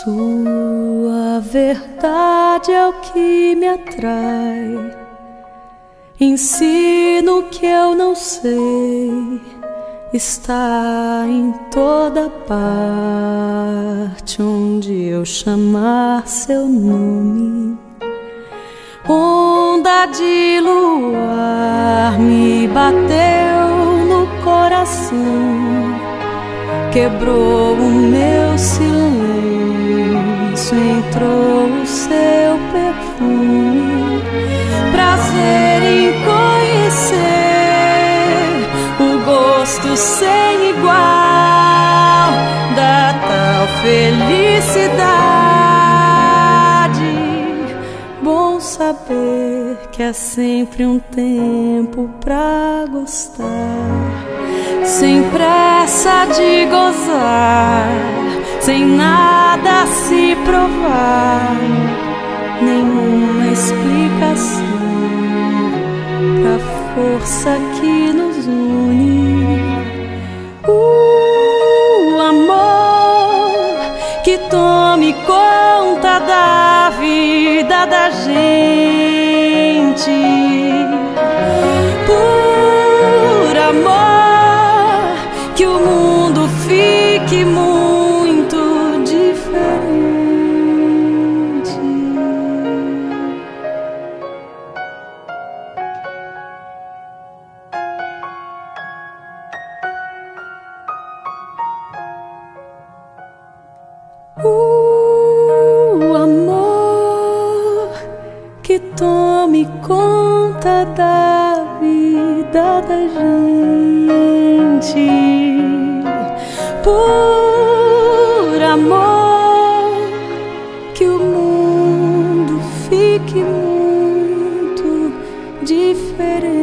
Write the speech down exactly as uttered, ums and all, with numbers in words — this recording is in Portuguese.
Sua verdade é o que me atrai. Ensino que eu não sei, está em toda parte onde eu chamar seu nome. Onda de luar me bateu no coração, quebrou o meu silêncio, entrou o seu perfume. Prazer em conhecer o gosto sem igual da tal felicidade. Bom saber que é sempre um tempo pra gostar, sem pressa de gozar, sem nada a se provar, nenhuma explicação pra força que nos une. O amor que tome conta da vida da gente, por amor que o mundo fique muito diferente. O amor que tome conta da vida da gente, por amor que o mundo fique muito diferente.